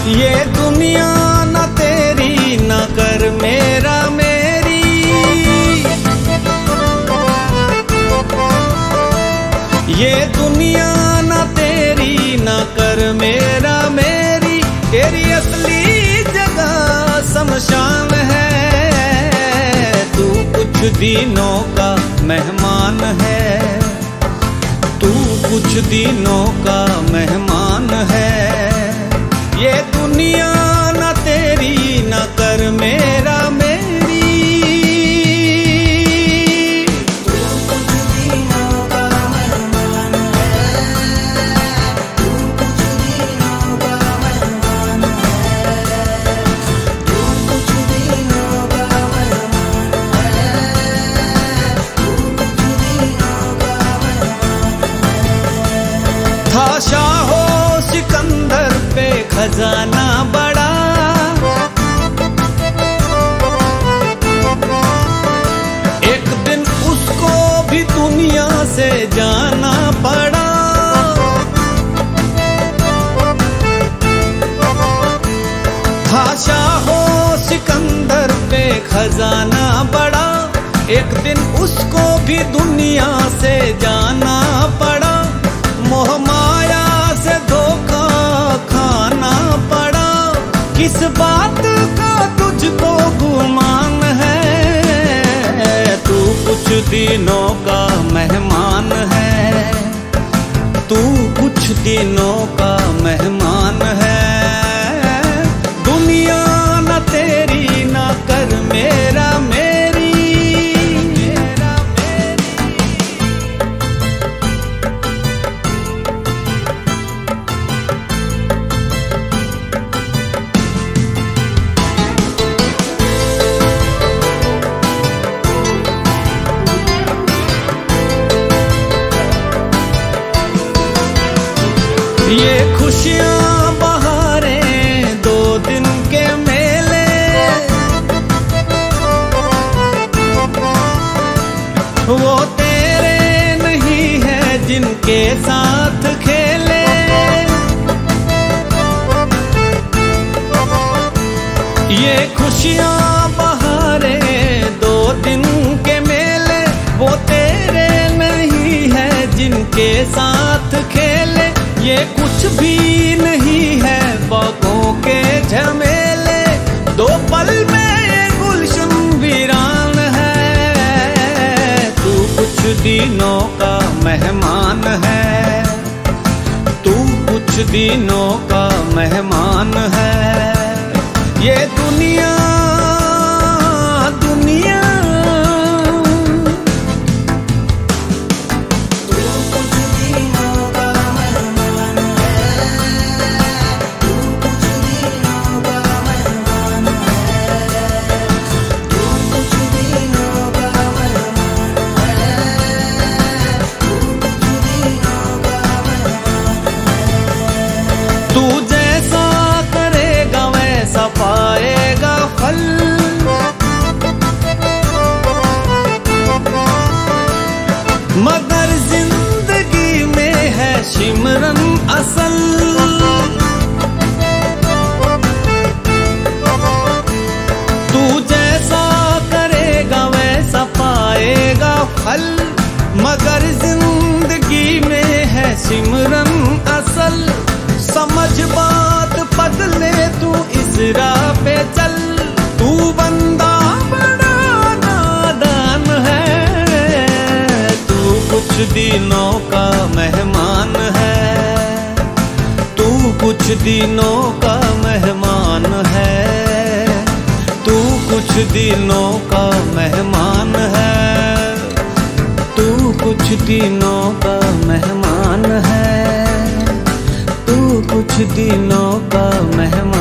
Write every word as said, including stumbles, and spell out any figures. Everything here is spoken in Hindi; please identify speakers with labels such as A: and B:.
A: ये दुनिया न तेरी न कर मेरा मेरी, ये दुनिया न तेरी न कर मेरा मेरी। तेरी असली जगह शमशान है, तू कुछ दिनों का मेहमान है, तू कुछ दिनों का मेहमान है। ये दुनिया न तेरी न कर मेरा मेरी।
B: तू कुछ दिनों का मेहमान है, तू कुछ दिनों का मेहमान है, तू कुछ दिनों का मेहमान है, तू कुछ दिनों का मेहमान है।
A: था शाहो सिकंदर पे खजाना बड़ा, एक दिन उसको भी दुनिया से जाना पड़ा। था शाहो सिकंदर पे खजाना बड़ा, एक दिन उसको भी दुनिया से जाना पड़ा। मोह माया से धोखा खाना पड़ा, किस बात का तुझको गुमान है। तू कुछ दिनों का मेहमान है, तू कुछ दिनों का मेहमान है। दुनिया न तेरी न कर मेरा मेरी, मेरा मेरी। ये खुशियां बहारें दो दिन के मेले, वो तेरे नहीं है जिनके साथ खेले। ये खुशियां बहारें दो दिन के मेले, वो तेरे नहीं है जिनके साथ खेले। ये कुछ भी नहीं है बागों के झमेले, दो पल में ये गुलशन वीरान है। तू कुछ दिनों का मेहमान है, तू कुछ दिनों का मेहमान है। ये दुनिया दुनिया तू जैसा करेगा वैसा पाएगा फल। मगर जिंदगी में है सिमरन असल, तू जैसा करेगा वैसा पाएगा फल। मगर जिंदगी में है सिमरन असल, समझ बात बदले तू इस राह पे चल। तू बंदा बड़ा नादान है, तू कुछ दिनों का मेहमान है, तू कुछ दिनों का मेहमान है, तू कुछ दिनों का मेहमान है, तू कुछ दिनों का मेहमान है, तू कुछ दिनों का मेहमान।